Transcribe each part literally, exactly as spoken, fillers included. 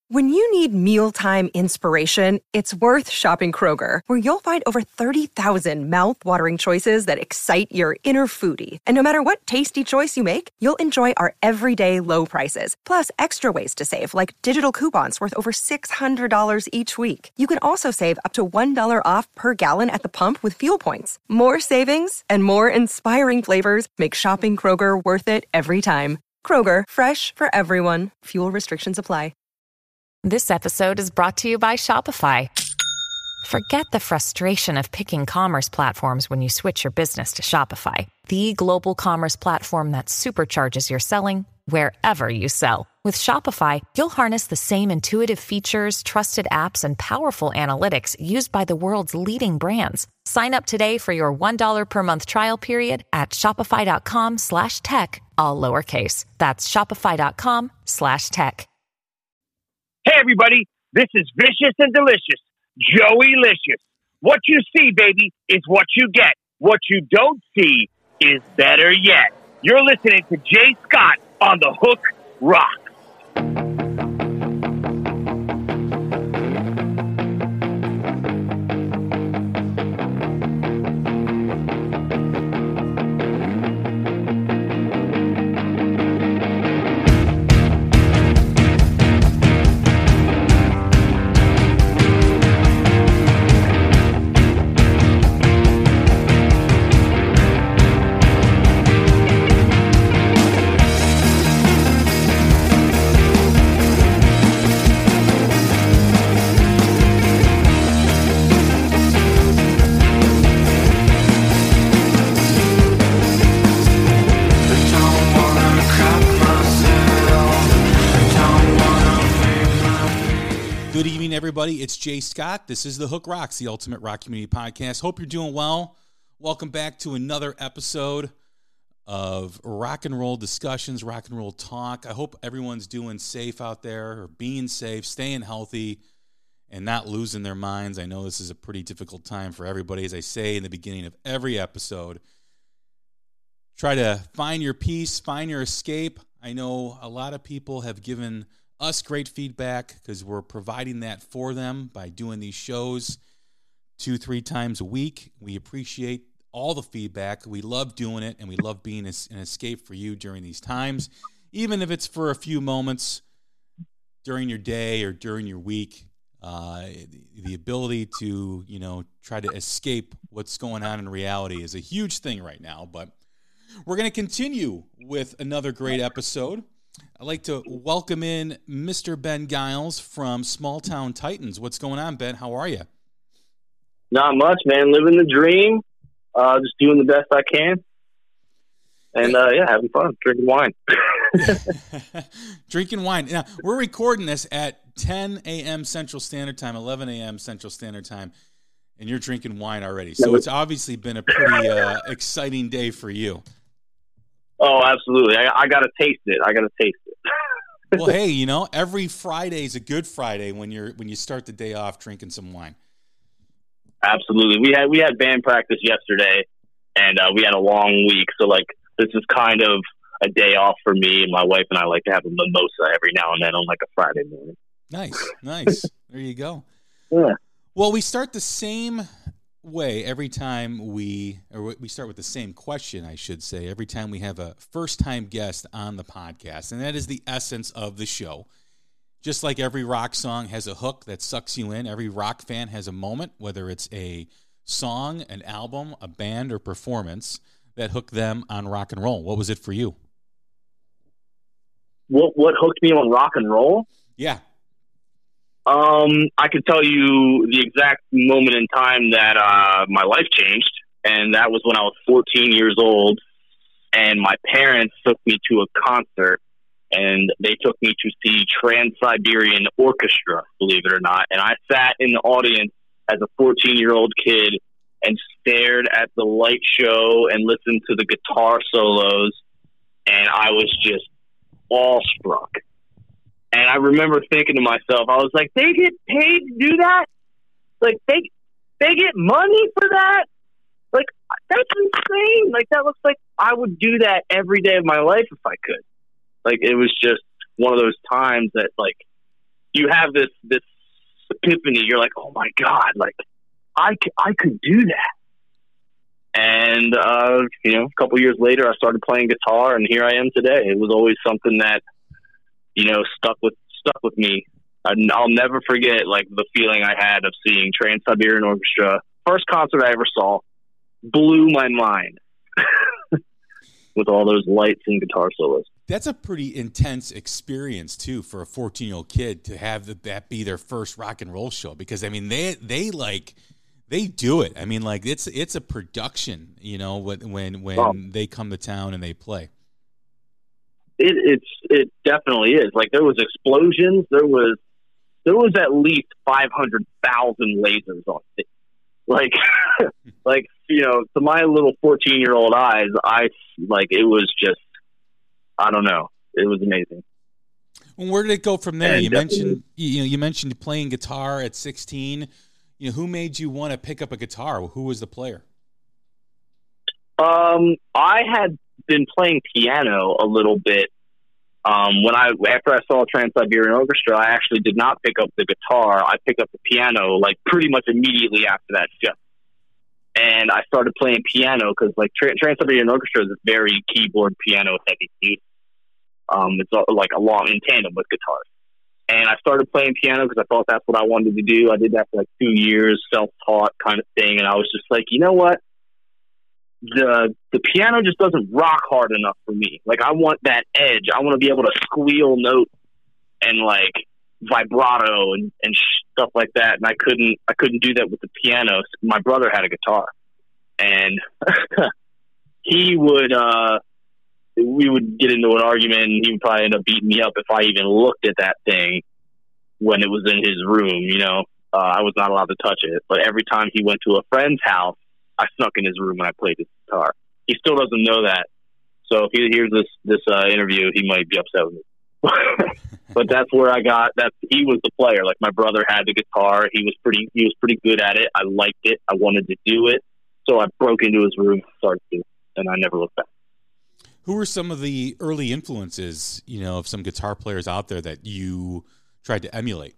When you need mealtime inspiration, it's worth shopping Kroger, where you'll find over thirty thousand mouth-watering choices that excite your inner foodie. And no matter what tasty choice you make, you'll enjoy our everyday low prices, plus extra ways to save, like digital coupons worth over six hundred dollars each week. You can also save up to one dollar off per gallon at the pump with fuel points. More savings and more inspiring flavors make shopping Kroger worth it every time. Kroger, fresh for everyone. Fuel restrictions apply. This episode is brought to you by Shopify. Forget the frustration of picking commerce platforms when you switch your business to Shopify, the global commerce platform that supercharges your selling wherever you sell. With Shopify, you'll harness the same intuitive features, trusted apps, and powerful analytics used by the world's leading brands. Sign up today for your one dollar per month trial period at shopify.com slash tech, all lowercase. That's shopify.com slash tech. Hey, everybody, this is Vicious and Delicious, Joey Licious. What you see, baby, is what you get. What you don't see is better yet. You're listening to Jay Scott on The Hook Rocks. Everybody, it's Jay Scott. This is The Hook Rocks, the ultimate rock community podcast. Hope you're doing well. Welcome back to another episode of rock and roll discussions, rock and roll talk. I hope everyone's doing safe out there, or being safe, staying healthy, and not losing their minds. I know this is a pretty difficult time for everybody. As I say in the beginning of every episode, try to find your peace, find your escape. I know a lot of people have given us great feedback because we're providing that for them by doing these shows two, three times a week. We appreciate all the feedback. We love doing it, and we love being an escape for you during these times, even if it's for a few moments during your day or during your week. Uh, the ability to, you know, try to escape what's going on in reality is a huge thing right now. But we're going to continue with another great episode. I'd like to welcome in Mister Ben Giles from Small Town Titans. What's going on, Ben? How are you? Not much, man. Living the dream. Uh, just doing the best I can. And, uh, yeah, having fun. Drinking wine. Drinking wine. Now, we're recording this at ten a.m. Central Standard Time, eleven a.m. Central Standard Time, and you're drinking wine already. So it's obviously been a pretty uh, exciting day for you. Oh, absolutely. I, I got to taste it. I got to taste it. Well, hey, you know, every Friday is a good Friday when you're when you start the day off drinking some wine. Absolutely. We had we had band practice yesterday, and uh, we had a long week. So, like, this is kind of a day off for me, and my wife and I like to have a mimosa every now and then on, like, a Friday morning. Nice, nice. There you go. Yeah. Well, we start the same way every time we, or we start with the same question, I should say, every time we have a first-time guest on the podcast, and that is the essence of the show. Just like every rock song has a hook that sucks you in, every rock fan has a moment, whether it's a song, an album, a band, or performance, that hooked them on rock and roll. What was it for you? What what hooked me on rock and roll? Yeah. Um, I could tell you the exact moment in time that uh, my life changed, and that was when I was fourteen years old, and my parents took me to a concert, and they took me to see Trans-Siberian Orchestra, believe it or not, and I sat in the audience as a fourteen-year-old kid and stared at the light show and listened to the guitar solos, and I was just awestruck. And I remember thinking to myself, I was like, they get paid to do that? Like, they they get money for that? Like, that's insane. Like, that looks like I would do that every day of my life if I could. Like, it was just one of those times that, like, you have this this epiphany. You're like, oh my God, like I c- I could do that. And uh, you know, a couple years later, I started playing guitar, and here I am today. It was always something that you know stuck with stuck with me. I, I'll never forget like the feeling I had of seeing Trans-Siberian Orchestra. First concert I ever saw, blew my mind with all those lights and guitar solos. That's a pretty intense experience too for a fourteen-year-old kid to have the, that be their first rock and roll show, because I mean they they like they do it. I mean like it's it's a production, you know, when when when oh. they come to town and they play. It it's it definitely is. Like there was explosions, there was there was at least five hundred thousand lasers on it. Like like you know, to my little fourteen-year-old eyes, I like it was just I don't know. It was amazing. Well, where did it go from there? And you definitely. mentioned you know you mentioned playing guitar at sixteen. You know, who made you want to pick up a guitar? Who was the player? Um, I had been playing piano a little bit. Um, when I after I saw Trans-Siberian Orchestra, I actually did not pick up the guitar. I picked up the piano like pretty much immediately after that show. And I started playing piano because like Trans-Siberian Orchestra is a very keyboard piano heavy piece. Um, it's like a long in tandem with guitars. And I started playing piano because I thought that's what I wanted to do. I did that for like two years, self-taught kind of thing. And I was just like, you know what? The the piano just doesn't rock hard enough for me. Like I want that edge. I want to be able to squeal notes and like vibrato and, and stuff like that. And I couldn't I couldn't do that with the piano. My brother had a guitar, and he would uh, we would get into an argument, and he would probably end up beating me up if I even looked at that thing when it was in his room. You know, uh, I was not allowed to touch it. But every time he went to a friend's house, I snuck in his room and I played his guitar. He still doesn't know that. So if he hears this this uh, interview, he might be upset with me. But that's where I got that. He was the player. Like my brother had the guitar. He was pretty. He was pretty good at it. I liked it. I wanted to do it. So I broke into his room, started to, and I never looked back. Who were some of the early influences, you know, of some guitar players out there that you tried to emulate?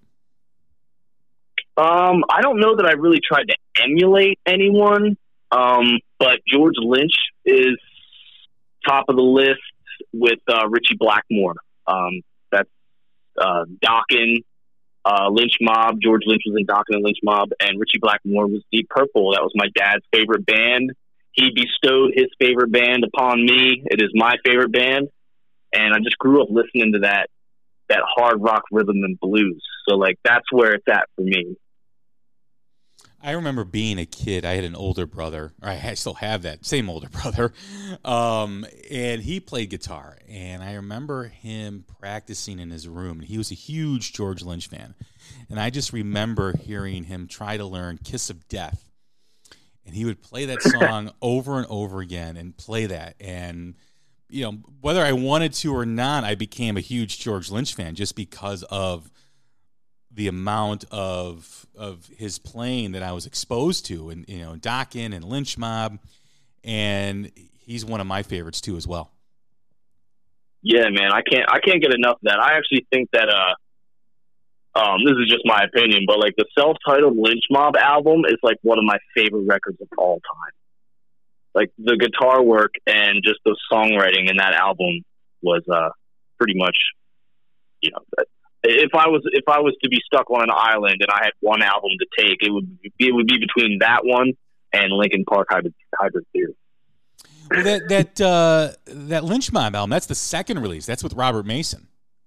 Um, I don't know that I really tried to emulate anyone. Um, but George Lynch is top of the list with uh, Richie Blackmore. Um, that's uh, Dokken, uh, Lynch Mob. George Lynch was in Dokken and Lynch Mob, and Richie Blackmore was Deep Purple. That was my dad's favorite band. He bestowed his favorite band upon me. It is my favorite band, and I just grew up listening to that that hard rock rhythm and blues. So, like, that's where it's at for me. I remember being a kid. I had an older brother, or I still have that same older brother, um, and he played guitar. And I remember him practicing in his room. He was a huge George Lynch fan, and I just remember hearing him try to learn "Kiss of Death," and he would play that song over and over again, and play that. And you know, whether I wanted to or not, I became a huge George Lynch fan just because of the amount of of his playing that I was exposed to, and you know, Dokken and Lynch Mob, and he's one of my favorites too as well. Yeah, man, I can't I can't get enough of that. I actually think that uh, um, this is just my opinion, but like the self-titled Lynch Mob album is like one of my favorite records of all time. Like the guitar work and just the songwriting in that album was uh, pretty much, you know. That, If I was if I was to be stuck on an island and I had one album to take, it would be, it would be between that one and Linkin Park Hybrid, Hybrid Theory. Well, that that uh, that Lynch Mob album, that's the second release. That's with Robert Mason.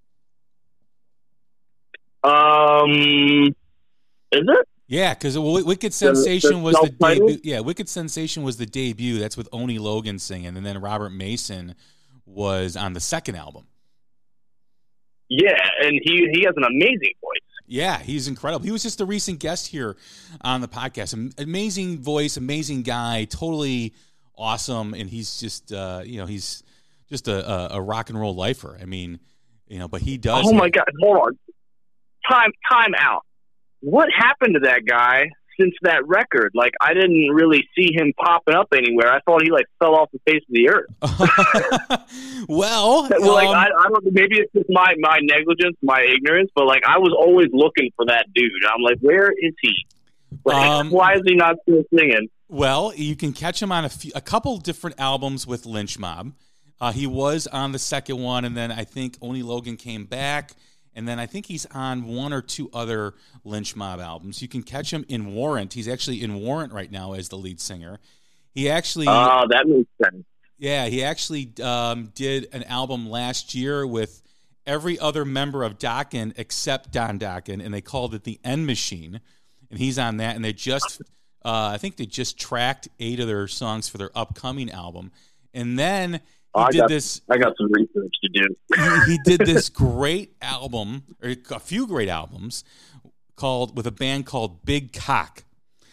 Um, is it? Yeah, because Wicked Sensation the was the self-titled? debut. Yeah, Wicked Sensation was the debut. That's with Oni Logan singing, and then Robert Mason was on the second album. Yeah, and he he has an amazing voice. Yeah, he's incredible. He was just a recent guest here on the podcast. Amazing voice, amazing guy, totally awesome, and he's just uh, you know he's just a, a, a rock and roll lifer. I mean, you know, but he does. Oh my God! Hold on, time time out. What happened to that guy since that record. Like, I didn't really see him popping up anywhere. I thought he, like, fell off the face of the earth. well, well, like, um, I, I don't. Maybe it's just my, my negligence, my ignorance, but, like, I was always looking for that dude. I'm like, where is he? Like, um, why is he not still singing? Well, you can catch him on a, few, a couple different albums with Lynch Mob. Uh, he was on the second one, and then I think Only Logan came back, and then I think he's on one or two other Lynch Mob albums. You can catch him in Warrant. He's actually in Warrant right now as the lead singer. He actually... Oh, uh, that makes sense. Yeah, he actually um, did an album last year with every other member of Dokken except Don Dokken, and they called it The End Machine, and he's on that, and they just... Uh, I think they just tracked eight of their songs for their upcoming album. And then... He I did got, this. I got some research to do. he, he did this great album, or a few great albums, called with a band called Big Cock,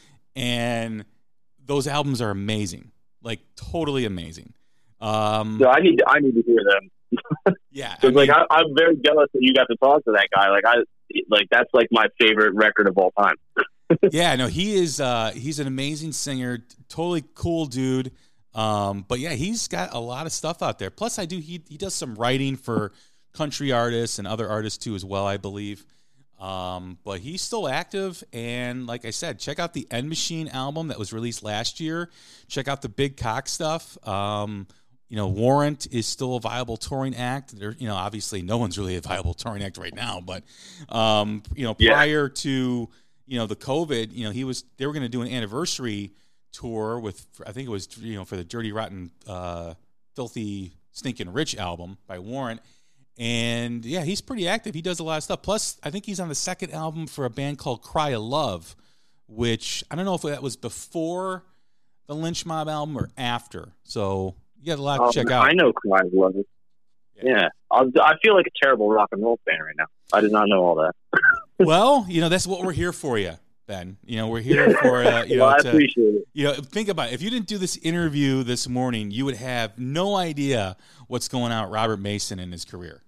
and those albums are amazing, like totally amazing. Um, so I need, to, I need to hear them. yeah, because like I, I'm very jealous that you got to talk to that guy. Like I, like that's like my favorite record of all time. yeah, no, he is. Uh, he's an amazing singer, totally cool dude. Um, but yeah, he's got a lot of stuff out there. Plus, I do he he does some writing for country artists and other artists too as well, I believe. Um, but he's still active, and like I said, check out the End Machine album that was released last year. Check out the Big Cock stuff. Um, you know, Warrant is still a viable touring act. There, you know, obviously, no one's really a viable touring act right now. But um, you know, prior yeah. to you know the COVID, you know, he was they were going to do an anniversary tour with, I think it was, you know, for the Dirty Rotten uh, Filthy Stinking Rich album by Warrant. And yeah, he's pretty active. He does a lot of stuff. Plus, I think he's on the second album for a band called Cry of Love, which I don't know if that was before the Lynch Mob album or after. So you got a lot to um, check out. I know Cry of Love. Yeah. yeah. I, I feel like a terrible rock and roll fan right now. I did not know all that. Well, you know, that's what we're here for you. Ben, you know, we're here for, uh, you know, well, I to, appreciate it. You know, think about it. If you didn't do this interview this morning, you would have no idea what's going on with Robert Mason in his career.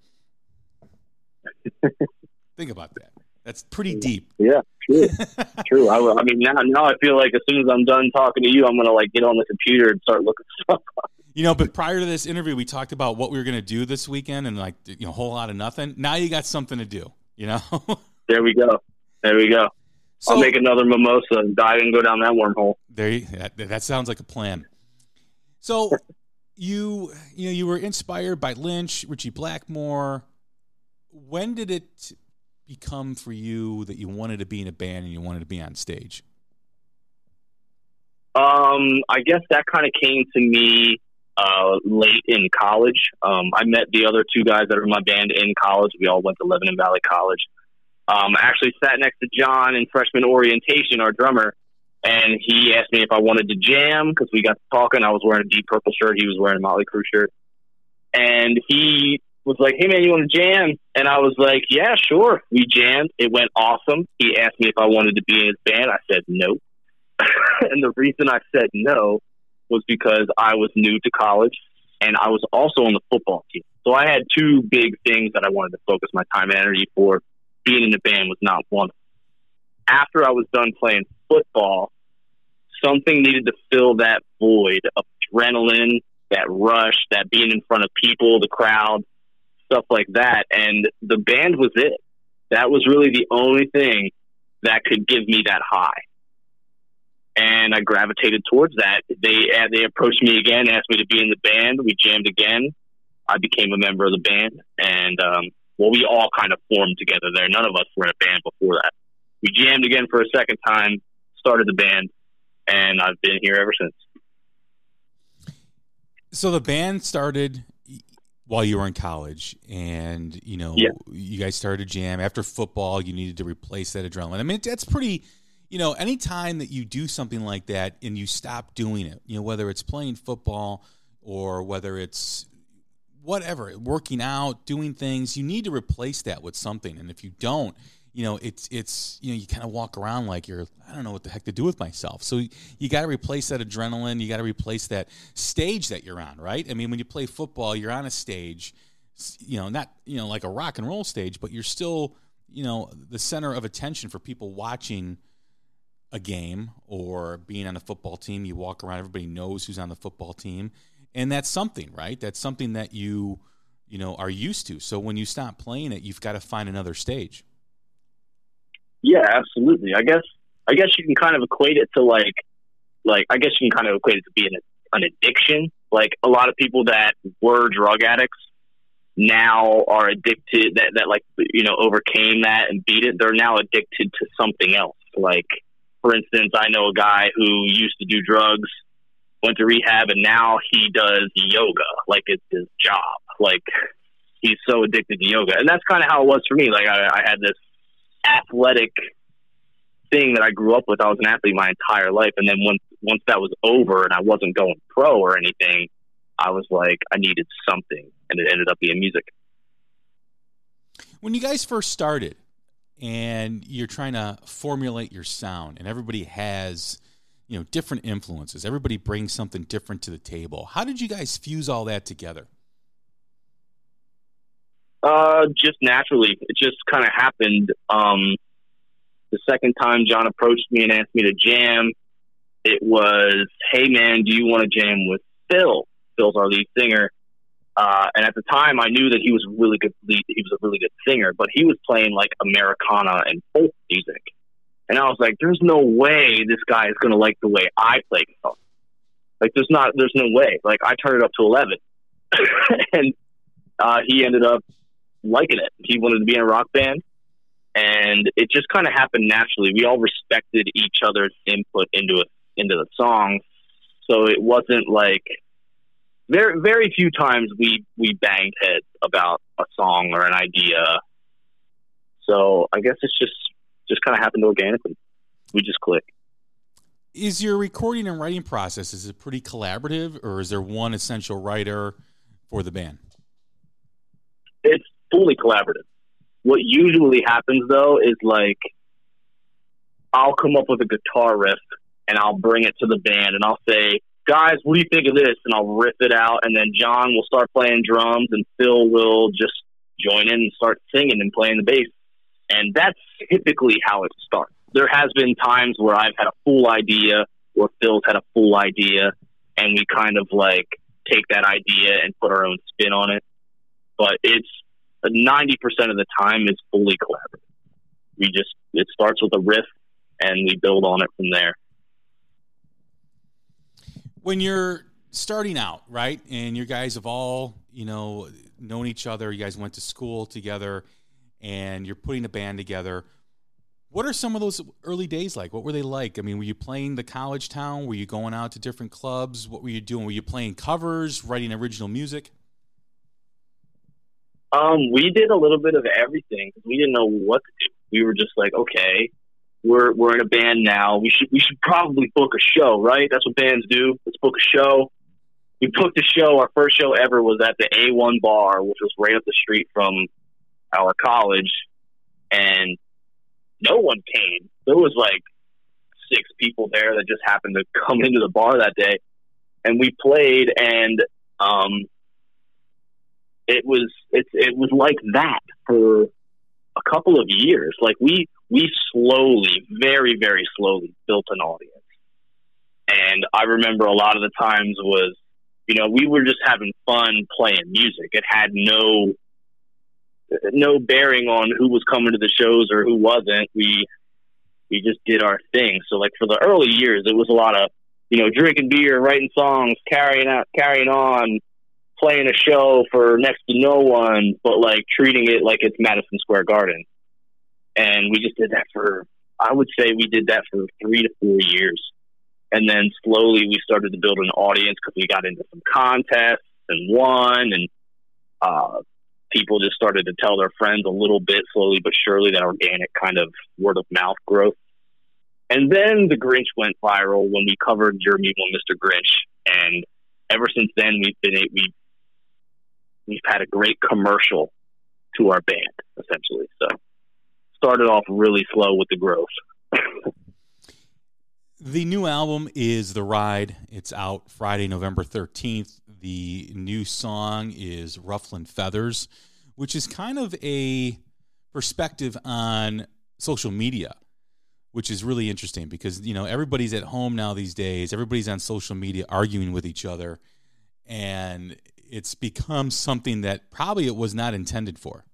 Think about that. That's pretty deep. Yeah, true. true. I, I mean, now, now I feel like as soon as I'm done talking to you, I'm going to like get on the computer and start looking stuff up. You know, but prior to this interview, we talked about what we were going to do this weekend and like, you know, a whole lot of nothing. Now you got something to do, you know? There we go. There we go. So, I'll make another mimosa and dive and go down that wormhole. There, you, that, that sounds like a plan. So, you you know you were inspired by Lynch, Richie Blackmore. When did it become for you that you wanted to be in a band and you wanted to be on stage? Um, I guess that kind of came to me uh, late in college. Um, I met the other two guys that are in my band in college. We all went to Lebanon Valley College. Um, I actually sat next to John in freshman orientation, our drummer, and he asked me if I wanted to jam because we got to talking. I was wearing a Deep Purple shirt. He was wearing a Motley Crue shirt. And he was like, hey, man, you want to jam? And I was like, yeah, sure. We jammed. It went awesome. He asked me if I wanted to be in his band. I said no. And the reason I said no was because I was new to college, and I was also on the football team. So I had two big things that I wanted to focus my time and energy for. Being in the band was not one. After I was done playing football, something needed to fill that void of adrenaline, that rush, that being in front of people, the crowd, stuff like that. And the band was it. That was really the only thing that could give me that high. And I gravitated towards that. They they approached me again, asked me to be in the band. We jammed again. I became a member of the band, and um, well, we all kind of formed together there. None of us were in a band before that. We jammed again for a second time, started the band, and I've been here ever since. So the band started while you were in college, and you know, yeah. you guys started to jam. After football, you needed to replace that adrenaline. I mean, that's pretty. You know, anytime that you do something like that and you stop doing it, you know, whether it's playing football or whether it's whatever, working out, doing things, you need to replace that with something. And if you don't, you know, it's, it's, you know, you kind of walk around like you're, I don't know what the heck to do with myself. So you got to replace that adrenaline. You got to replace that stage that you're on, right? I mean, when you play football, you're on a stage, you know, not, you know, like a rock and roll stage, but you're still, you know, the center of attention for people watching a game or being on a football team. You walk around, everybody knows who's on the football team. And that's something, right? That's something that you, you know, are used to. So when you stop playing it, you've got to find another stage. Yeah, absolutely. I guess, I guess you can kind of equate it to like, like, I guess you can kind of equate it to being an addiction. Like a lot of people that were drug addicts now are addicted, that, that like, you know, overcame that and beat it. They're now addicted to something else. Like, for instance, I know a guy who used to do drugs, went to rehab, and now he does yoga. Like it's his job. Like he's so addicted to yoga. And that's kind of how it was for me. Like I, I had this athletic thing that I grew up with. I was an athlete my entire life. And then once, once that was over and I wasn't going pro or anything, I was like, I needed something, and it ended up being music. When you guys first started and you're trying to formulate your sound, and everybody has, you know, different influences, everybody brings something different to the table. How did you guys fuse all that together? Uh, just naturally. It just kind of happened. Um, the second time John approached me and asked me to jam, it was, hey man, do you want to jam with Phil? Phil's our lead singer. Uh, and at the time I knew that he was a really good lead, he was a really good singer, but he was playing like Americana and folk music. And I was like, there's no way this guy is going to like the way I play guitar. Like there's not, there's no way. Like I turned it up to eleven and, uh, he ended up liking it. He wanted to be in a rock band, and it just kind of happened naturally. We all respected each other's input into it, into the song. So it wasn't like, Very, very few times we, we banged heads about a song or an idea. So I guess it's just, just kind of happened organically. We just click. Is your recording and writing process, is it pretty collaborative, or is there one essential writer for the band? It's fully collaborative. What usually happens though is like, I'll come up with a guitar riff and I'll bring it to the band and I'll say, guys, what do you think of this? And I'll riff it out, and then John will start playing drums, and Phil will just join in and start singing and playing the bass. And that's typically how it starts. There has been times where I've had a full idea, or Phil's had a full idea, and we kind of like take that idea and put our own spin on it. But it's ninety percent of the time is fully collaborative. We just, it starts with a riff, and we build on it from there. When you're starting out, right, and you guys have all, you know, known each other, you guys went to school together, and you're putting a band together, what are some of those early days like? What were they like? I mean, were you playing the college town? Were you going out to different clubs? What were you doing? Were you playing covers, writing original music? Um, we did a little bit of everything. We didn't know what to do. We were just like, okay, We're we're in a band now. We should we should probably book a show, right? That's what bands do. Let's book a show. We booked a show. Our first show ever was at the A one bar, which was right up the street from our college, and no one came. There was like six people there that just happened to come into the bar that day, and we played, and um, it was it it was like that for a couple of years. Like we. We slowly, very, very slowly built an audience. And I remember a lot of the times was, you know, we were just having fun playing music. It had no, no bearing on who was coming to the shows or who wasn't. We, we just did our thing. So like for the early years, it was a lot of, you know, drinking beer, writing songs, carrying out, carrying on, playing a show for next to no one, but like treating it like it's Madison Square Garden. And we just did that for, I would say we did that for three to four years. And then slowly we started to build an audience because we got into some contests and won. And uh, people just started to tell their friends a little bit, slowly but surely, that organic kind of word of mouth growth. And then The Grinch went viral when we covered Your Evil Mister Grinch. And ever since then, we've been, we, we've had a great commercial to our band, essentially. So. Started off really slow with the growth. The new album is The Ride. It's out Friday, November thirteenth. The new song is Rufflin' Feathers, which is kind of a perspective on social media. which is really interesting because, you know, everybody's at home now these days. Everybody's on social media arguing with each other, and it's become something that probably it was not intended for.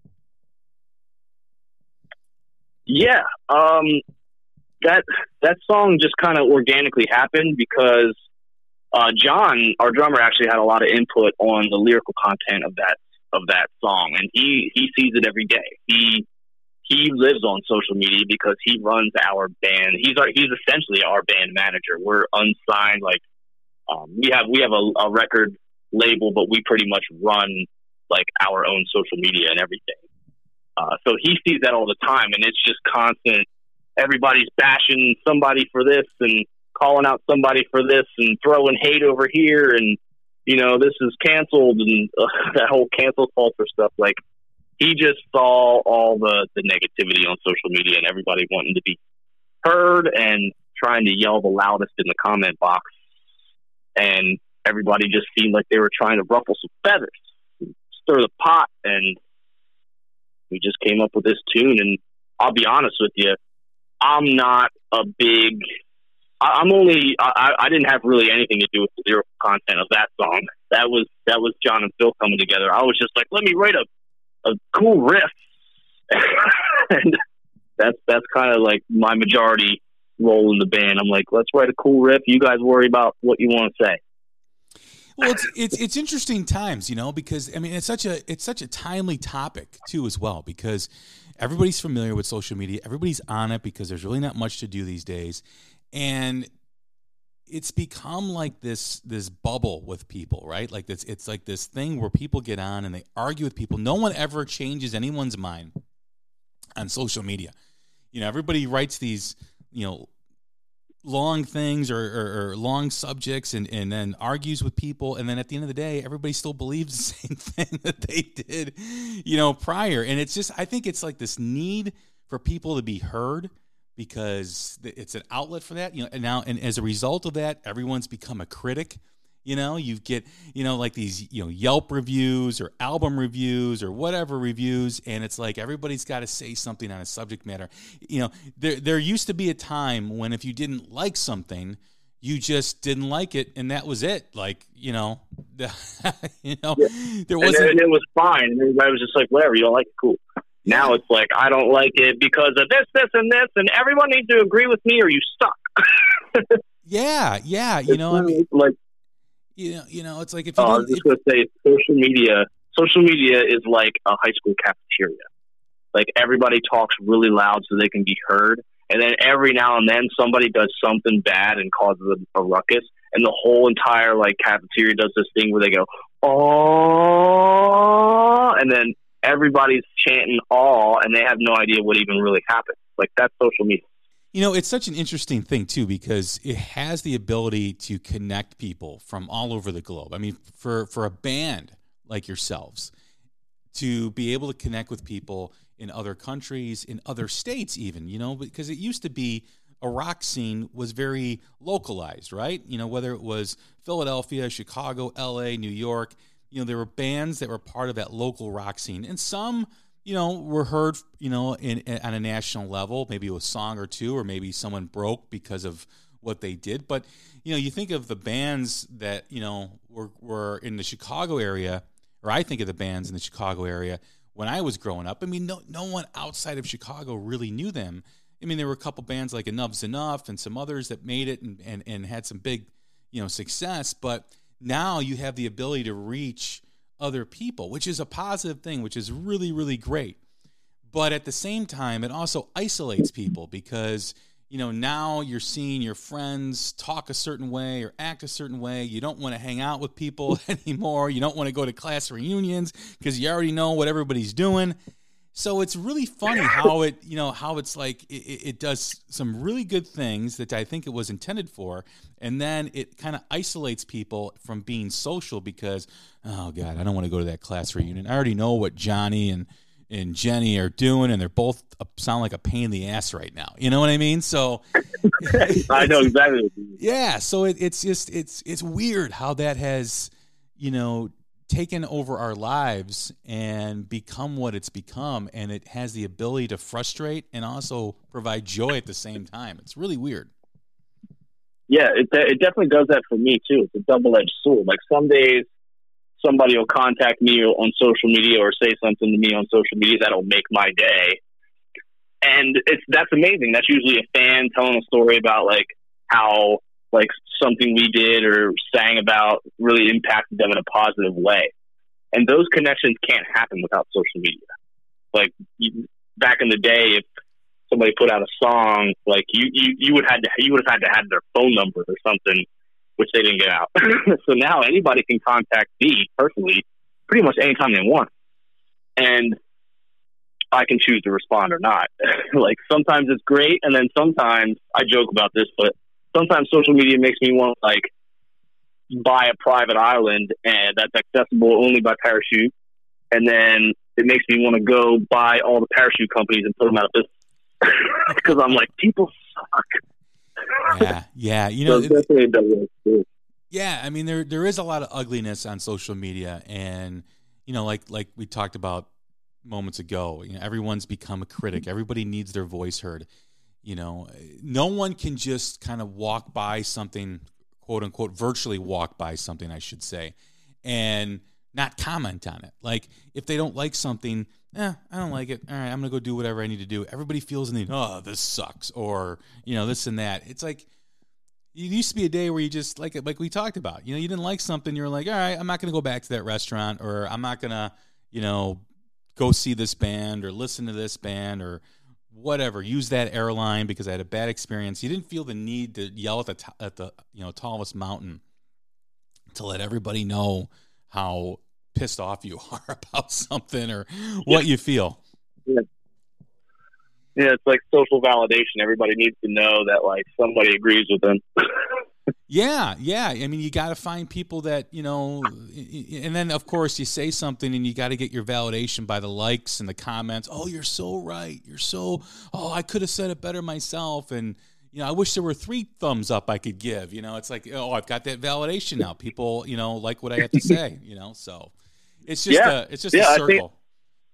Yeah. Um, that, that song just kind of organically happened because uh, John, our drummer, actually had a lot of input on the lyrical content of that, of that song. And he, he sees it every day. He, He lives on social media because he runs our band. He's our, he's essentially our band manager. We're unsigned. Like, um, we have, we have a, a record label, but we pretty much run like our own social media and everything. Uh, so he sees that all the time, and it's just constant. Everybody's bashing somebody for this and calling out somebody for this and throwing hate over here. And, you know, this is canceled and uh, that whole cancel culture stuff. Like, he just saw all the, the negativity on social media and everybody wanting to be heard and trying to yell the loudest in the comment box. And everybody just seemed like they were trying to ruffle some feathers, stir the pot. And we just came up with this tune. And I'll be honest with you, I'm not a big, I, I'm only, I, I didn't have really anything to do with the lyrical content of that song. That was, that was John and Phil coming together. I was just like, let me write a, a cool riff. And that's that's kind of like my majority role in the band. I'm like, let's write a cool riff. You guys worry about what you want to say. Well, it's it's it's interesting times, you know, because I mean it's such a it's such a timely topic too as well, because everybody's familiar with social media. Everybody's on it because there's really not much to do these days. And it's become like this this bubble with people, right? Like this, it's like this thing where people get on and they argue with people. No one ever changes anyone's mind on social media. You know, everybody writes these, you know, long things or, or, or long subjects and, and then argues with people. And then at the end of the day, everybody still believes the same thing that they did, you know, prior. And it's just, I think it's like this need for people to be heard, because it's an outlet for that, you know, and now, and as a result of that, everyone's become a critic. You know, you get, you know, like these, you know, Yelp reviews or album reviews or whatever reviews. And it's like, everybody's got to say something on a subject matter. You know, there, there used to be a time when if you didn't like something, you just didn't like it. And that was it. Like, you know, the, you know, yeah. there wasn't, and, and it was fine. And everybody was just like, whatever, you don't like it, cool. Now it's like, I don't like it because of this, this, and this, and everyone needs to agree with me or you suck. yeah, yeah, you it's know, I mean, like, you know, you know, it's like if you uh, don't, I was just going to say, social media, social media is like a high school cafeteria. Like, everybody talks really loud so they can be heard, and then every now and then somebody does something bad and causes a, a ruckus, and the whole entire like cafeteria does this thing where they go, oh, and then everybody's chanting "aw," and they have no idea what even really happened. Like, that's social media. You know, it's such an interesting thing too, because it has the ability to connect people from all over the globe. I mean, for for a band like yourselves to be able to connect with people in other countries, in other states even, you know, because it used to be a rock scene was very localized, right? You know, whether it was Philadelphia, Chicago, L A, New York, you know, there were bands that were part of that local rock scene, and some, you know, were heard, you know, in, in on a national level, maybe a song or two, or maybe someone broke because of what they did. But, you know, you think of the bands that, you know, were, were in the Chicago area, or I think of the bands in the Chicago area when I was growing up. I mean, no, no one outside of Chicago really knew them. I mean, there were a couple bands like Enough's Enough and some others that made it and, and, and had some big, you know, success, but now you have the ability to reach other people, which is a positive thing, which is really, really great. But at the same time, it also isolates people because, you know, now you're seeing your friends talk a certain way or act a certain way. You don't want to hang out with people anymore. You don't want to go to class reunions because you already know what everybody's doing. So it's really funny how it, you know, how it's like it, it does some really good things that I think it was intended for, and then it kind of isolates people from being social because, oh God, I don't want to go to that class reunion. I already know what Johnny and and Jenny are doing, and they're both sound like a pain in the ass right now. You know what I mean? So I know exactly what you mean. Yeah. So it, it's just it's it's weird how that has, you know, taken over our lives and become what it's become, and it has the ability to frustrate and also provide joy at the same time. It's really weird. Yeah, it it definitely does that for me too. It's a double-edged sword. Like some days somebody will contact me on social media or say something to me on social media that'll make my day. And it's that's amazing. That's usually a fan telling a story about like how like something we did or sang about really impacted them in a positive way. And those connections can't happen without social media. Like you, back in the day, if somebody put out a song, like you, you, you would had to, you would have had to have their phone number or something, which they didn't get out. So now anybody can contact me personally pretty much anytime they want. And I can choose to respond or not. Like sometimes it's great. And then sometimes I joke about this, but sometimes social media makes me want to like buy a private island and that's accessible only by parachute. And then it makes me want to go buy all the parachute companies and put them out of business because I'm like, people suck. Yeah. Yeah. You know, so definitely it doesn't work. Yeah. I mean, there, there is a lot of ugliness on social media, and, you know, like, like we talked about moments ago, you know, everyone's become a critic. Everybody needs their voice heard. You know, no one can just kind of walk by something, quote unquote, virtually walk by something, I should say, and not comment on it. Like if they don't like something, eh, I don't like it. All right, I'm going to go do whatever I need to do. Everybody feels in the, oh, this sucks, or, you know, this and that. It's like, it used to be a day where you just, like, like we talked about, you know, you didn't like something. You're like, all right, I'm not going to go back to that restaurant, or I'm not going to, you know, go see this band or listen to this band or whatever, use that airline because I had a bad experience. You didn't feel the need to yell at the t- at the you know tallest mountain to let everybody know how pissed off you are about something or what you feel. Yeah. Yeah, it's like social validation. Everybody needs to know that like somebody agrees with them. Yeah, yeah. I mean, you got to find people that, you know, and then, of course, you say something and you got to get your validation by the likes and the comments. Oh, you're so right. You're so, oh, I could have said it better myself. And, you know, I wish there were three thumbs up I could give. You know, it's like, oh, I've got that validation now. People, you know, like what I have to say, you know. So it's just, yeah. a, it's just yeah, a circle. I think,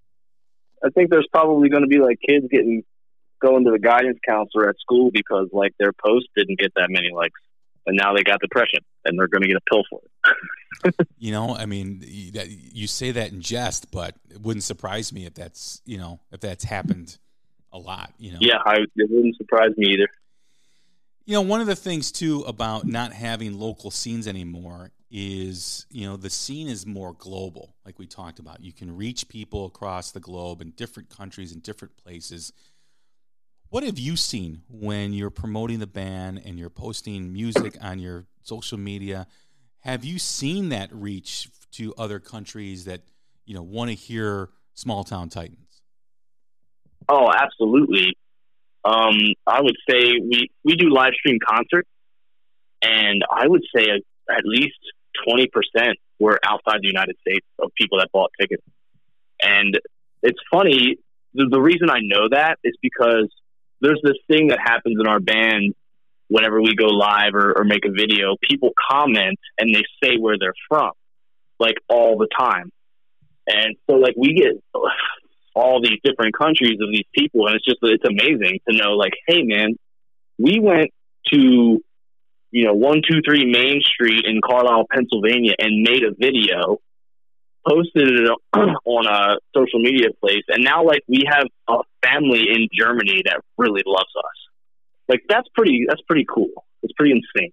I think there's probably going to be like kids getting, going to the guidance counselor at school because like their post didn't get that many likes. And now they got depression, and they're going to get a pill for it. You know, I mean, you say that in jest, but it wouldn't surprise me if that's, you know, if that's happened a lot, you know. Yeah, I, it wouldn't surprise me either. You know, one of the things, too, about not having local scenes anymore is, you know, the scene is more global, like we talked about. You can reach people across the globe in different countries and different places. What have you seen when you're promoting the band and you're posting music on your social media? Have you seen that reach to other countries that, you know, want to hear Small Town Titans? Oh, absolutely. Um, I would say we, we do live stream concerts, and I would say a, at least twenty percent were outside the United States of people that bought tickets. And it's funny, the, the reason I know that is because there's this thing that happens in our band whenever we go live or, or make a video. People comment and they say where they're from, like all the time. And so like we get all these different countries of these people, and it's just, it's amazing to know like, hey man, we went to, you know, one two three Main Street in Carlisle, Pennsylvania, and made a video, posted it on a social media place, and now like we have a family in Germany that really loves us. Like that's pretty that's pretty cool. It's pretty insane.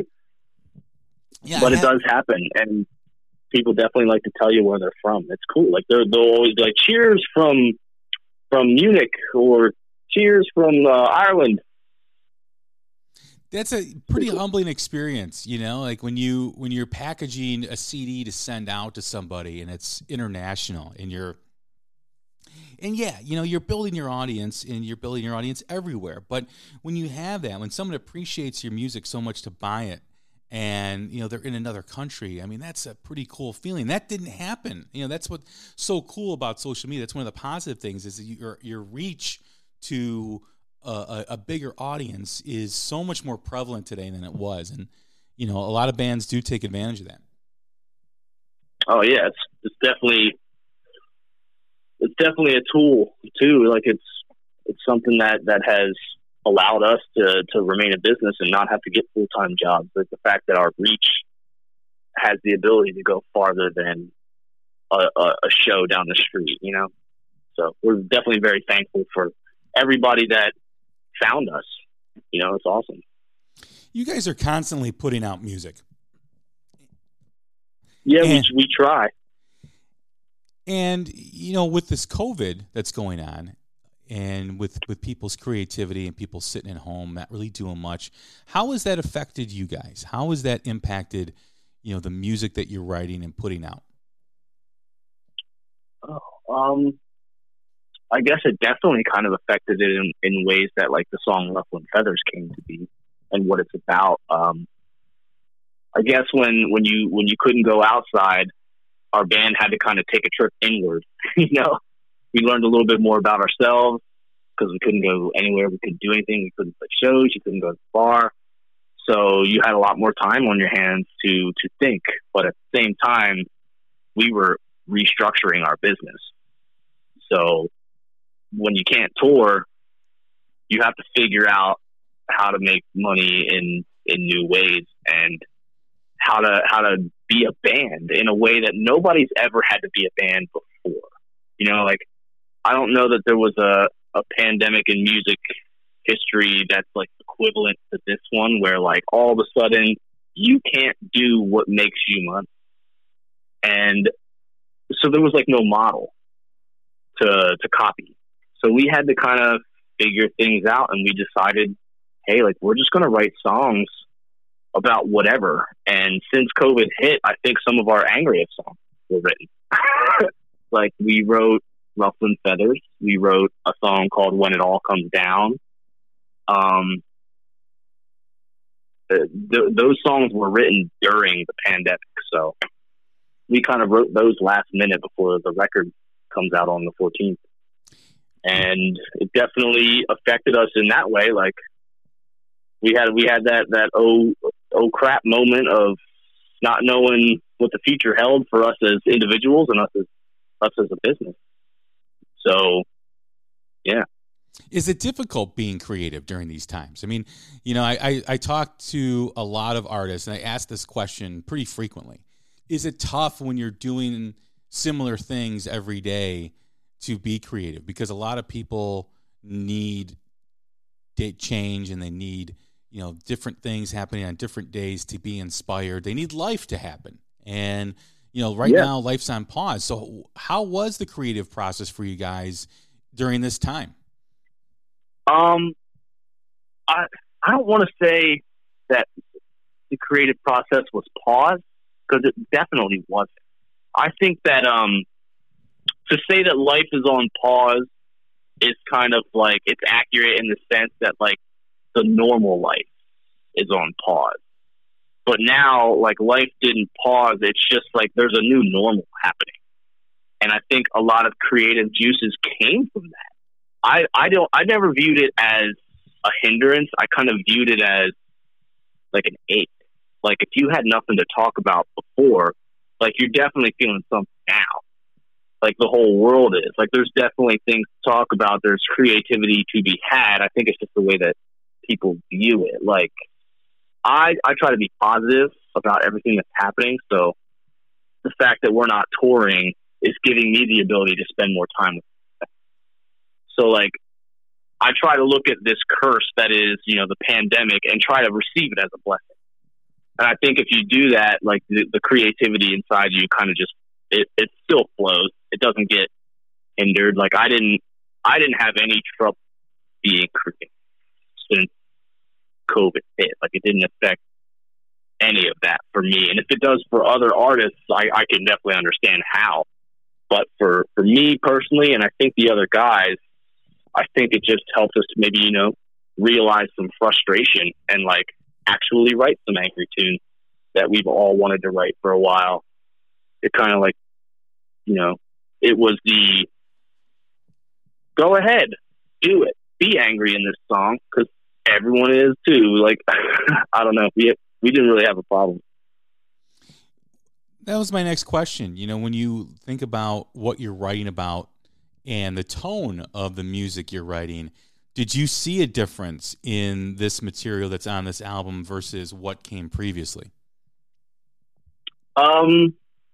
Yeah, but it does happen, and people definitely like to tell you where they're from. It's cool. Like they're they'll always be like, cheers from from Munich, or cheers from uh, Ireland. That's a pretty humbling experience, you know, like when you when you're packaging a C D to send out to somebody and it's international, and you're and yeah, you know, you're building your audience and you're building your audience everywhere. But when you have that, when someone appreciates your music so much to buy it, and, you know, they're in another country, I mean, that's a pretty cool feeling. That didn't happen. You know, that's what's so cool about social media. That's one of the positive things, is that your your reach to A, a bigger audience is so much more prevalent today than it was. And, you know, a lot of bands do take advantage of that. Oh yeah, it's it's definitely it's definitely a tool too. Like it's it's something that, that has allowed us to, to remain in business and not have to get full time jobs. Like the fact that our reach has the ability to go farther than a, a, a show down the street, you know. So we're definitely very thankful for everybody that found us. You know, it's awesome. You guys are constantly putting out music. Yeah, and, we we try. And, you know, with this COVID that's going on and with, with people's creativity and people sitting at home, not really doing much, how has that affected you guys? How has that impacted, you know, the music that you're writing and putting out? Oh, um, I guess it definitely kind of affected it in, in ways that, like, the song Rufflin' Feathers came to be and what it's about. Um, I guess when, when you when you couldn't go outside, our band had to kind of take a trip inward. You know, we learned a little bit more about ourselves because we couldn't go anywhere. We couldn't do anything. We couldn't play shows. You couldn't go to the bar. So you had a lot more time on your hands to to think. But at the same time, we were restructuring our business. So when you can't tour, you have to figure out how to make money in, in new ways and how to how to be a band in a way that nobody's ever had to be a band before. You know, like, I don't know that there was a, a pandemic in music history that's like equivalent to this one, where like all of a sudden you can't do what makes you money. And so there was like no model to to copy. So we had to kind of figure things out, and we decided, hey, like, we're just going to write songs about whatever. And since COVID hit, I think some of our angriest songs were written. Like, we wrote Rufflin' Feathers. We wrote a song called When It All Comes Down. Um, th- those songs were written during the pandemic. So we kind of wrote those last minute before the record comes out on the fourteenth. And it definitely affected us in that way. Like, we had, we had that, that, oh, oh crap moment of not knowing what the future held for us as individuals and us as, us as a business. So, yeah. Is it difficult being creative during these times? I mean, you know, I, I, I talk to a lot of artists, and I ask this question pretty frequently. Is it tough when you're doing similar things every day to be creative? Because a lot of people need date change, and they need, you know, different things happening on different days to be inspired. They need life to happen. And, you know, right yeah. now life's on pause. So how was the creative process for you guys during this time? Um, I, I don't want to say that the creative process was paused, because it definitely wasn't. I think that, um, to say that life is on pause is kind of like, it's accurate in the sense that, like, the normal life is on pause. But now, like, life didn't pause. It's just like there's a new normal happening. And I think a lot of creative juices came from that. I, I don't, I never viewed it as a hindrance. I kind of viewed it as like an ache. Like, if you had nothing to talk about before, like, you're definitely feeling something now. Like, the whole world is. Like, there's definitely things to talk about. There's creativity to be had. I think it's just the way that people view it. Like, I I try to be positive about everything that's happening. So the fact that we're not touring is giving me the ability to spend more time with them. So, like, I try to look at this curse that is, you know, the pandemic, and try to receive it as a blessing. And I think if you do that, like, the, the creativity inside you kind of just, it, it still flows. It doesn't get hindered. Like, I didn't, I didn't have any trouble being creative since COVID hit. Like, it didn't affect any of that for me. And if it does for other artists, I, I can definitely understand how. But for, for me personally, and I think the other guys, I think it just helped us to maybe, you know, realize some frustration and, like, actually write some angry tunes that we've all wanted to write for a while. It kind of, like, you know, it was the go ahead, do it, be angry in this song, because everyone is too. Like, I don't know, we we didn't really have a problem. That was my next question. You know, when you think about what you're writing about and the tone of the music you're writing, did you see a difference in this material that's on this album versus what came previously? Um,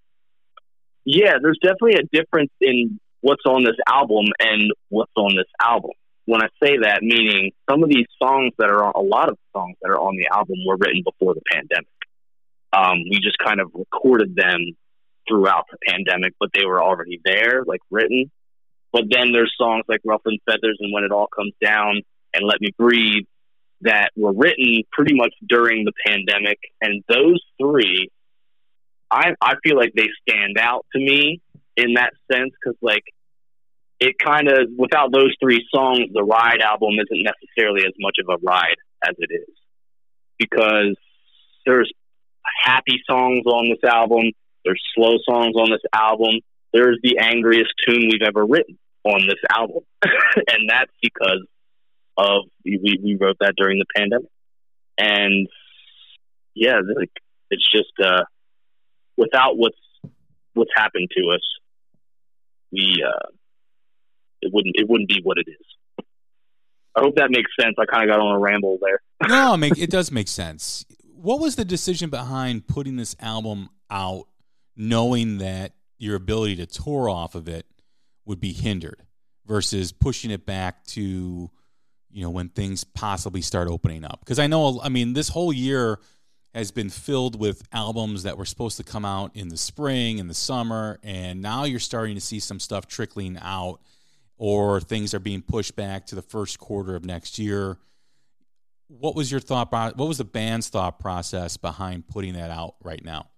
yeah, there's definitely a difference in what's on this album and what's on this album. When I say that, meaning some of these songs that are on, a lot of songs that are on the album were written before the pandemic. Um, we just kind of recorded them throughout the pandemic, but they were already there, like written. But then there's songs like Ruffle and Feathers and When It All Comes Down and Let Me Breathe that were written pretty much during the pandemic. And those three, I, I feel like they stand out to me in that sense, because like it kind of, without those three songs, the Ride album isn't necessarily as much of a ride as it is, because there's happy songs on this album, there's slow songs on this album, there's the angriest tune we've ever written on this album. And that's because of, we, we wrote that during the pandemic. And yeah, like, it's just, uh, without what's, what's happened to us, we, uh, it wouldn't, it wouldn't be what it is. I hope that makes sense. I kind of got on a ramble there. No, it, make, it does make sense. What was the decision behind putting this album out, knowing that your ability to tour off of it would be hindered, versus pushing it back to, you know, when things possibly start opening up? Because I know, I mean, this whole year has been filled with albums that were supposed to come out in the spring and the summer, and now you're starting to see some stuff trickling out, or things are being pushed back to the first quarter of next year. What was your thought? What was the band's thought process behind putting that out right now?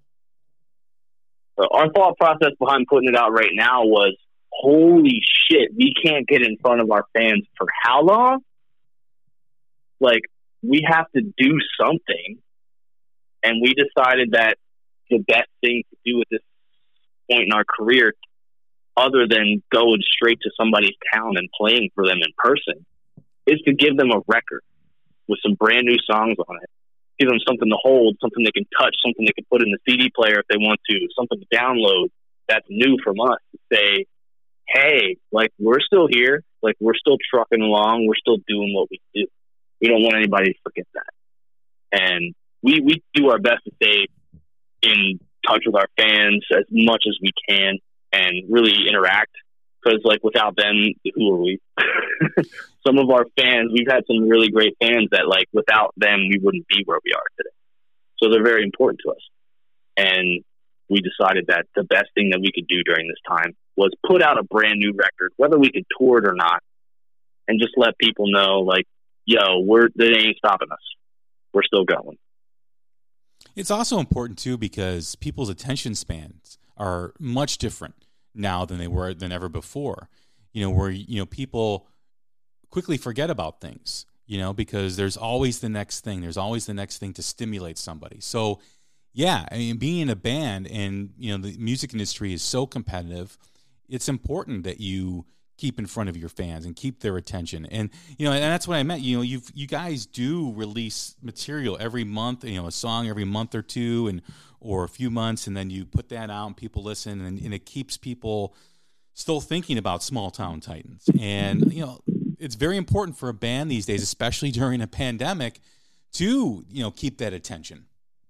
Our thought process behind putting it out right now was, holy shit, we can't get in front of our fans for how long? Like, we have to do something. And we decided that the best thing to do at this point in our career, other than going straight to somebody's town and playing for them in person, is to give them a record with some brand new songs on it. Give them something to hold, something they can touch, something they can put in the C D player if they want to, something to download that's new from us, to say, hey, like, we're still here, like, we're still trucking along, we're still doing what we do. We don't want anybody to forget that. And we, we do our best to stay in touch with our fans as much as we can and really interact, because, like, without them, who are we? Some of our fans, we've had some really great fans that, like, without them, we wouldn't be where we are today. So they're very important to us. And we decided that the best thing that we could do during this time was put out a brand new record, whether we could tour it or not, and just let people know, like, yo, we're, they ain't stopping us. We're still going. It's also important, too, because people's attention spans are much different now than they were than ever before. You know, where, you know, people quickly forget about things, you know, because there's always the next thing. There's always the next thing to stimulate somebody. So, yeah, I mean, being in a band and, you know, the music industry is so competitive, it's important that you keep in front of your fans and keep their attention. And, you know, and that's what I meant. You know, you you guys do release material every month, you know, a song every month or two and or a few months, and then you put that out and people listen, and, and it keeps people still thinking about Small Town Titans. And, you know, it's very important for a band these days, especially during a pandemic, to, you know, keep that attention.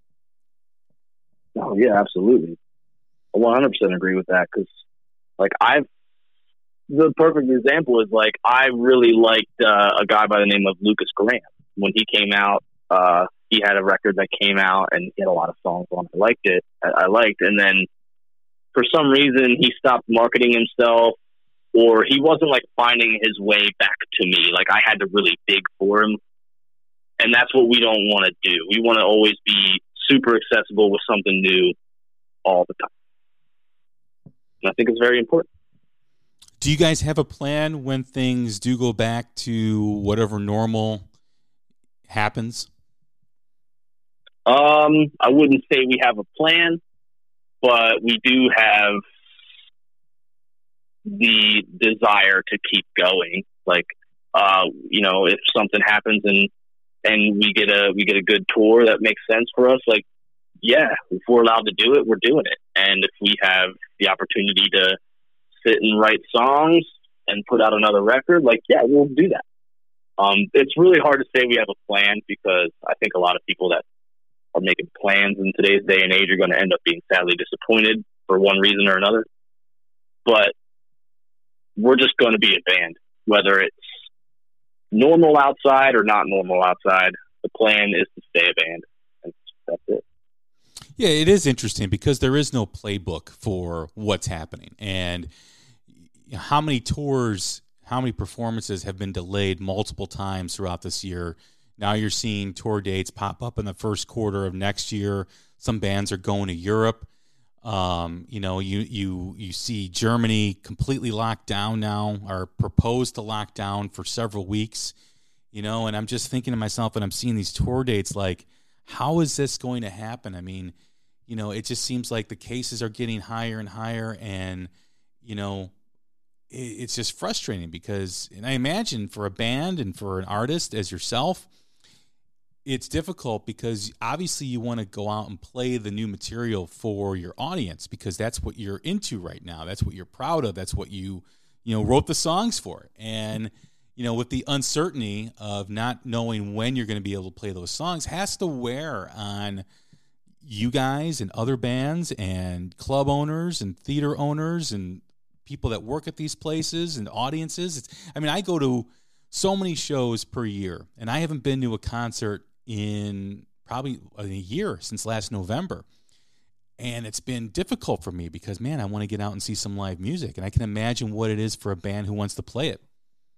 Oh, yeah, absolutely. I one hundred percent agree with that, because, like, I've, the perfect example is, like, I really liked uh, a guy by the name of Lucas Graham. When he came out, uh, he had a record that came out, and he had a lot of songs on it. I liked it. I, I liked, and then for some reason, he stopped marketing himself, or he wasn't, like, finding his way back to me. Like, I had to really dig for him, and that's what we don't want to do. We want to always be super accessible with something new all the time. And I think it's very important. Do you guys have a plan when things do go back to whatever normal happens? Um, I wouldn't say we have a plan, but we do have the desire to keep going. Like, uh, you know, if something happens and and we get a we get a good tour that makes sense for us, like, yeah, if we're allowed to do it, we're doing it. And if we have the opportunity to sit and write songs and put out another record, like, yeah, we'll do that. Um, it's really hard to say we have a plan, because I think a lot of people that are making plans in today's day and age are going to end up being sadly disappointed for one reason or another. But we're just going to be a band, whether it's normal outside or not normal outside. The plan is to stay a band. And that's it. Yeah, it is interesting because there is no playbook for what's happening. And how many tours, how many performances have been delayed multiple times throughout this year? Now you're seeing tour dates pop up in the first quarter of next year. Some bands are going to Europe. Um, you know, you you you see Germany completely locked down now, or proposed to lock down for several weeks. You know, and I'm just thinking to myself, and I'm seeing these tour dates, like, how is this going to happen? I mean, you know, it just seems like the cases are getting higher and higher, and, you know, it, it's just frustrating because, and I imagine for a band and for an artist as yourself, it's difficult because obviously you want to go out and play the new material for your audience because that's what you're into right now. That's what you're proud of. That's what you, you know, wrote the songs for. And, you know, with the uncertainty of not knowing when you're going to be able to play those songs has to wear on you guys and other bands and club owners and theater owners and people that work at these places and audiences. It's, I mean, I go to so many shows per year, and I haven't been to a concert in probably a year since last November. And it's been difficult for me because, man, I want to get out and see some live music. And I can imagine what it is for a band who wants to play it.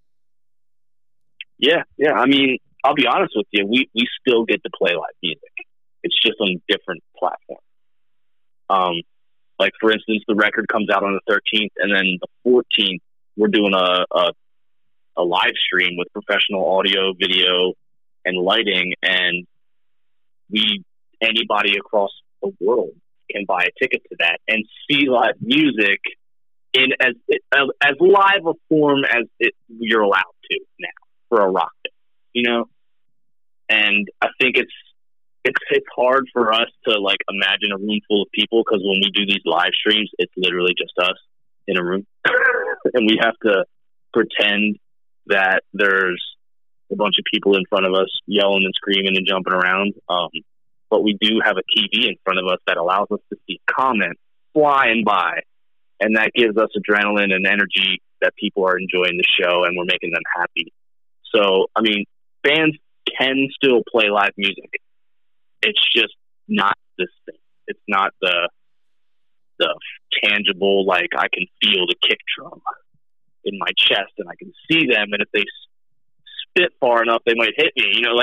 Yeah, yeah. I mean, I'll be honest with you. We, we still get to play live music. It's just on different platforms. Um, like, for instance, the record comes out on the thirteenth, and then the fourteenth, we're doing a, a, a live stream with professional audio, video, and lighting, and we anybody across the world can buy a ticket to that and see live music in as as live a form as it, you're allowed to now for a rock band, you know. And I think it's it's it's hard for us to like imagine a room full of people because when we do these live streams, it's literally just us in a room, and we have to pretend that there's a bunch of people in front of us yelling and screaming and jumping around. Um, but we do have a T V in front of us that allows us to see comments flying by. And that gives us adrenaline and energy that people are enjoying the show and we're making them happy. So, I mean, bands can still play live music. It's just not this thing. It's not the, the tangible, like I can feel the kick drum in my chest and I can see them. And if they spit far enough, they might hit me, you know, like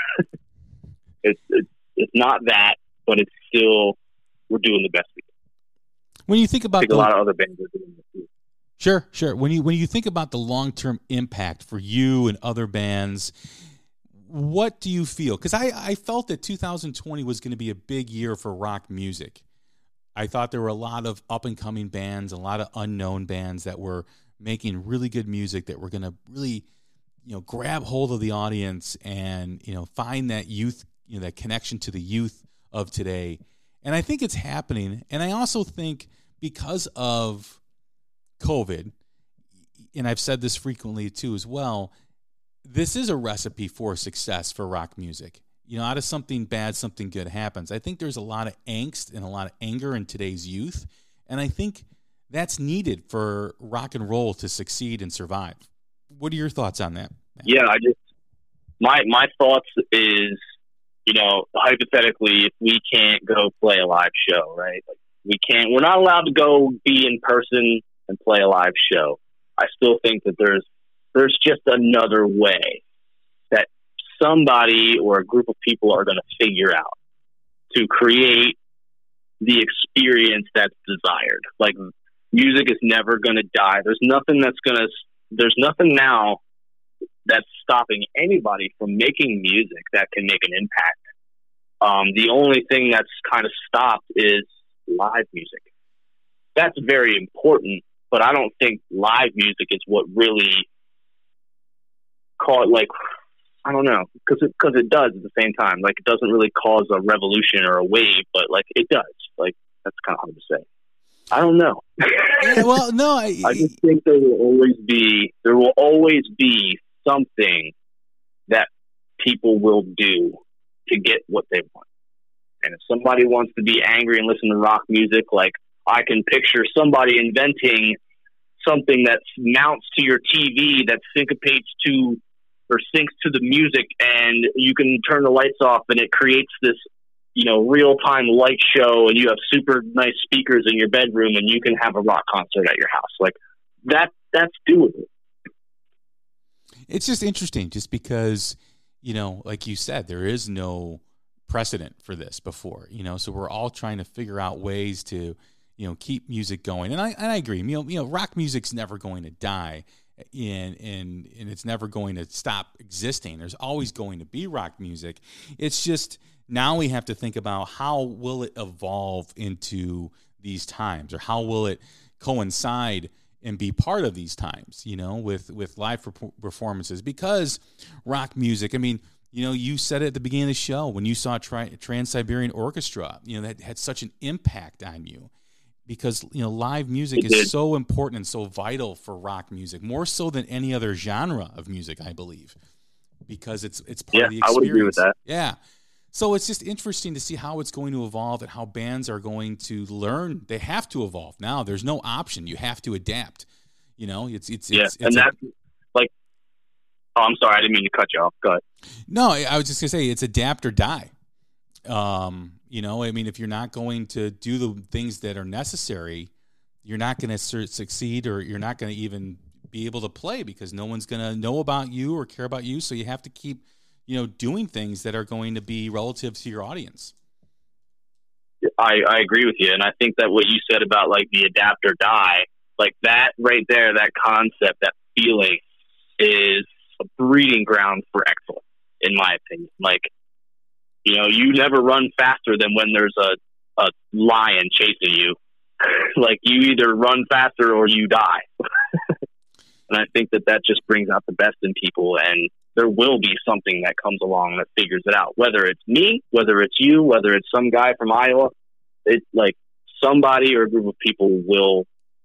it's, it's, it's not that, but it's still, we're doing the best we can. When you think about I think the, a lot of other bands are doing this too. Sure, sure. When you, when you think about the long-term impact for you and other bands, what do you feel? Because I, I felt that two thousand twenty was going to be a big year for rock music. I thought there were a lot of up-and-coming bands, a lot of unknown bands that were making really good music that were going to really, you know, grab hold of the audience and, you know, find that youth, you know, that connection to the youth of today. And I think it's happening. And I also think because of COVID, and I've said this frequently too as well, this is a recipe for success for rock music. You know, out of something bad, something good happens. I think there's a lot of angst and a lot of anger in today's youth. And I think that's needed for rock and roll to succeed and survive. What are your thoughts on that? Yeah, I just, my, my thoughts is, you know, hypothetically, if we can't go play a live show, right? Like we can't, we're not allowed to go be in person and play a live show. I still think that there's, there's just another way that somebody or a group of people are going to figure out to create the experience that's desired. Like music is never going to die. There's nothing that's going to, there's nothing now that's stopping anybody from making music that can make an impact. Um, the only thing that's kind of stopped is live music. That's very important, but I don't think live music is what really caught, like, I don't know, because it, cause it does at the same time. Like, it doesn't really cause a revolution or a wave, but, like, it does. Like, that's kind of hard to say. I don't know. Yeah, well, no. I, I just think there will always be, there will always be something that people will do to get what they want. And if somebody wants to be angry and listen to rock music, like, I can picture somebody inventing something that mounts to your T V that syncopates to or syncs to the music, and you can turn the lights off and it creates this, you know, real-time light show, and you have super nice speakers in your bedroom and you can have a rock concert at your house. Like, that, that's doable. It's just interesting just because, you know, like you said, there is no precedent for this before, you know, so we're all trying to figure out ways to, you know, keep music going. And I, and I agree, you know, you know, rock music's never going to die. And, and and it's never going to stop existing. There's always going to be rock music. It's just now we have to think about how will it evolve into these times, or how will it coincide and be part of these times, you know, with, with live performances. Because rock music, I mean, you know, you said it at the beginning of the show when you saw Tri- Trans-Siberian Orchestra, you know, that had such an impact on you. Because, you know, live music is so important and so vital for rock music, more so than any other genre of music, I believe, because it's it's part yeah, of the experience. I would agree with that. Yeah. So it's just interesting to see how it's going to evolve and how bands are going to learn. They have to evolve now. There's no option. You have to adapt. You know, it's it's yeah, it's, it's and a, that's like. Oh, I'm sorry, I didn't mean to cut you off. Go ahead. No, I was just gonna say it's adapt or die. Um, you know, I mean, if you're not going to do the things that are necessary, you're not going to succeed, or you're not going to even be able to play, because no one's going to know about you or care about you. So you have to keep, you know, doing things that are going to be relative to your audience. I, I agree with you. And I think that what you said about, like, the adapt or die, like that right there, that concept, that feeling is a breeding ground for excellence, in my opinion. Like, you know, you never run faster than when there's a, a lion chasing you. Like, you either run faster or you die. And I think that that just brings out the best in people. And there will be something that comes along that figures it out. Whether it's me, whether it's you, whether it's some guy from Iowa, it's like somebody or a group of people will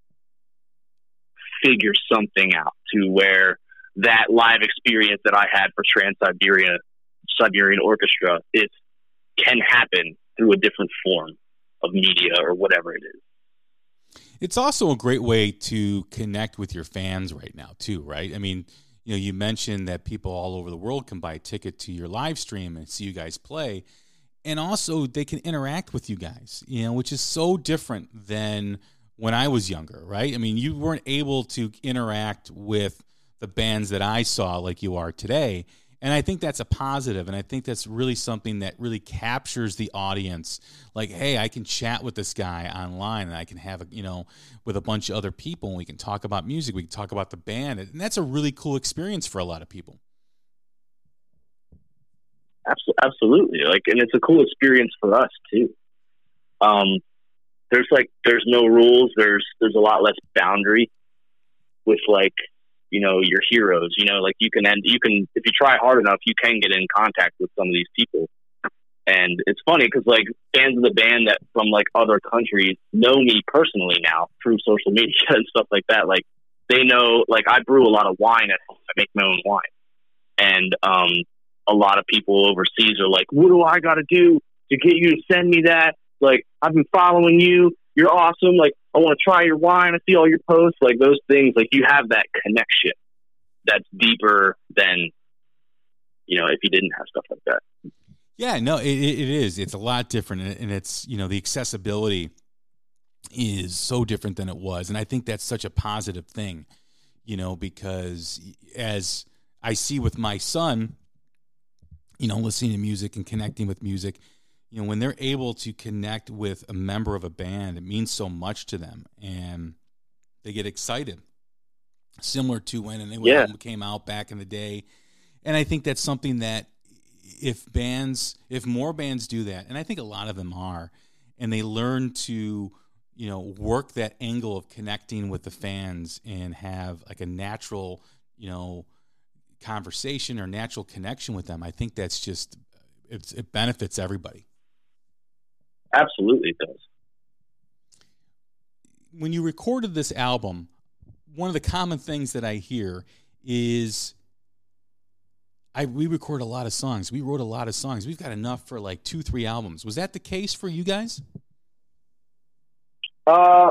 figure something out to where that live experience that I had for Trans-Siberian Siberian Orchestra, it can happen through a different form of media or whatever it is. It's also a great way to connect with your fans right now too, right? I mean, you know, you mentioned that people all over the world can buy a ticket to your live stream and see you guys play, and also they can interact with you guys, you know, which is so different than when I was younger, right? I mean, you weren't able to interact with the bands that I saw like you are today. And I think that's a positive, and I think that's really something that really captures the audience. Like, hey, I can chat with this guy online, and I can have, a, you know, with a bunch of other people, and we can talk about music, we can talk about the band, and that's a really cool experience for a lot of people. Absolutely, like, and it's a cool experience for us too. Um, there's like, there's no rules. There's there's a lot less boundary with, like, you know, your heroes, you know, like you can end, you can, if you try hard enough, you can get in contact with some of these people. And it's funny because, like, fans of the band that from, like, other countries know me personally now through social media and stuff like that. Like, they know, like, I brew a lot of wine at home. I make my own wine. And um, a lot of people overseas are like, what do I got to do to get you to send me that? Like, I've been following you. You're awesome. Like, I want to try your wine. I see all your posts. Like, those things, like, you have that connection that's deeper than, you know, if you didn't have stuff like that. Yeah, no, it, it is. It's a lot different. And it's, you know, the accessibility is so different than it was. And I think that's such a positive thing, you know, because as I see with my son, you know, listening to music and connecting with music, you know, when they're able to connect with a member of a band, it means so much to them, and they get excited, similar to when an yeah. album came out back in the day. And I think that's something that if bands, if more bands do that, and I think a lot of them are, and they learn to, you know, work that angle of connecting with the fans and have like a natural, you know, conversation or natural connection with them, I think that's just, it's, it benefits everybody. Absolutely it does. When you recorded this album, one of the common things that I hear is I we record a lot of songs. We wrote a lot of songs. We've got enough for like two, three albums. Was that the case for you guys? Uh,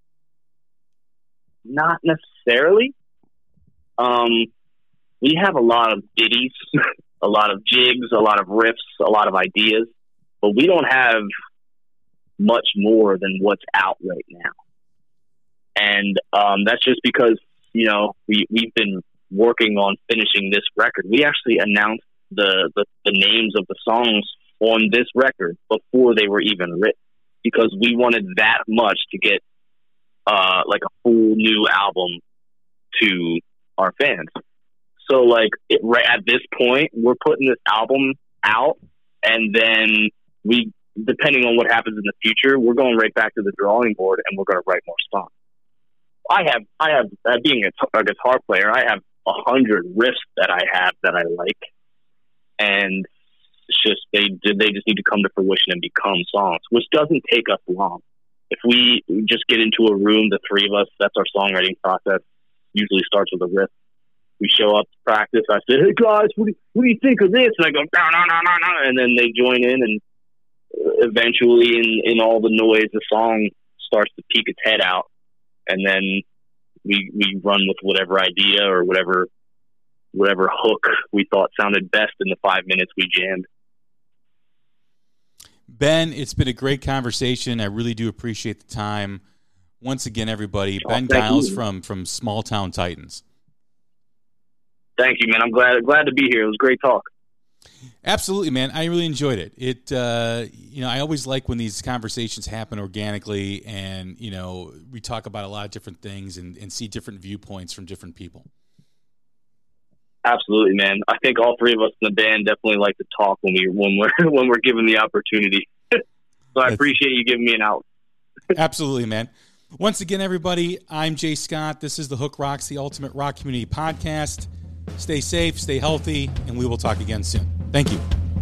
not necessarily. Um, we have a lot of ditties, a lot of jigs, a lot of riffs, a lot of ideas, but we don't have much more than what's out right now. And um, that's just because, you know, we, we've been working on finishing this record. We actually announced the, the, the names of the songs on this record before they were even written, because we wanted that much to get uh, like a full new album to our fans. So like it, right at this point, we're putting this album out, and then we, depending on what happens in the future, we're going right back to the drawing board and we're going to write more songs. I have, I have, uh, being a, a guitar player, I have a hundred riffs that I have that I like, and it's just they they just need to come to fruition and become songs, which doesn't take us long. If we just get into a room, the three of us, that's our songwriting process. Usually starts with a riff. We show up to practice. I say, "Hey guys, what do you, what do you think of this?" And I go, "No, no, no, no, no," and then they join in, and eventually, in in all the noise, the song starts to peek its head out. And then we we run with whatever idea or whatever whatever hook we thought sounded best in the five minutes we jammed. Ben, it's been a great conversation. I really do appreciate the time. Once again, everybody, Oh, Ben thank Giles you. from from Small Town Titans. Thank you, man. I'm glad glad to be here. It was a great talk. Absolutely, man. I really enjoyed it. It, uh, you know, I always like when these conversations happen organically, and you know, we talk about a lot of different things and, and see different viewpoints from different people. Absolutely, man. I think all three of us in the band definitely like to talk when we when we're when we're given the opportunity. So I That's, appreciate you giving me an out. Absolutely, man. Once again, everybody, I'm Jay Scott. This is the Hook Rocks, the Ultimate Rock Community Podcast. Stay safe, stay healthy, and we will talk again soon. Thank you.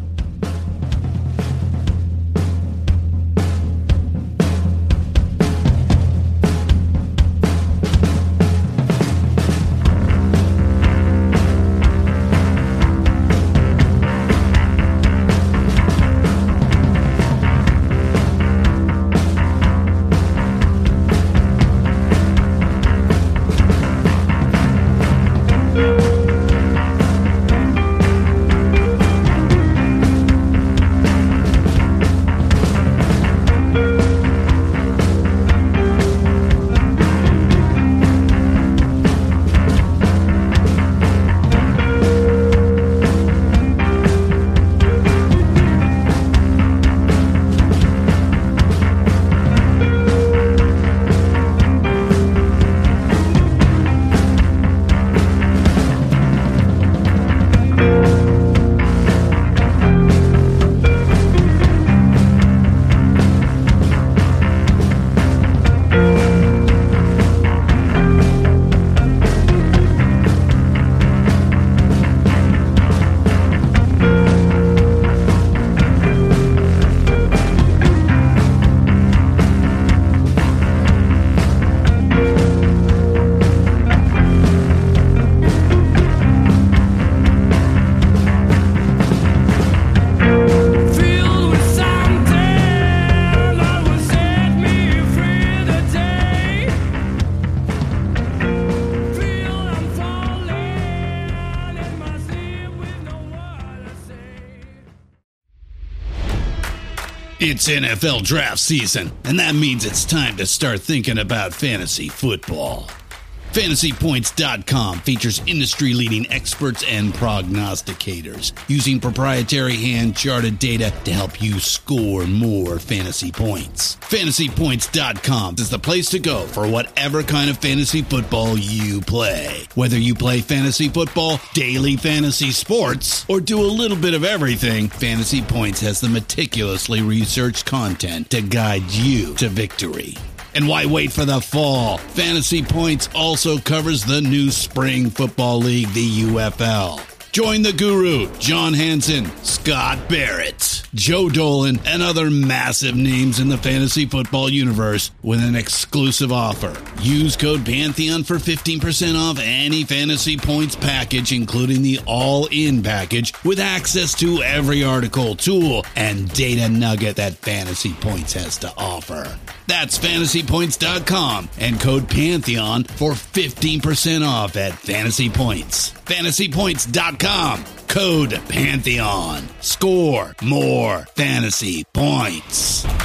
It's N F L draft season, and that means it's time to start thinking about fantasy football. Fantasy Points dot com features industry-leading experts and prognosticators using proprietary hand-charted data to help you score more fantasy points. Fantasy Points dot com is the place to go for whatever kind of fantasy football you play. Whether you play fantasy football, daily fantasy sports, or do a little bit of everything, Fantasy Points has the meticulously researched content to guide you to victory. And why wait for the fall? Fantasy Points also covers the new Spring Football League, the U F L. Join the guru, John Hansen, Scott Barrett, Joe Dolan, and other massive names in the fantasy football universe with an exclusive offer. Use code Pantheon for fifteen percent off any Fantasy Points package, including the all-in package, with access to every article, tool, and data nugget that Fantasy Points has to offer. That's fantasy points dot com and code Pantheon for fifteen percent off at Fantasy Points. fantasy points dot com, code Pantheon. Score more fantasy points.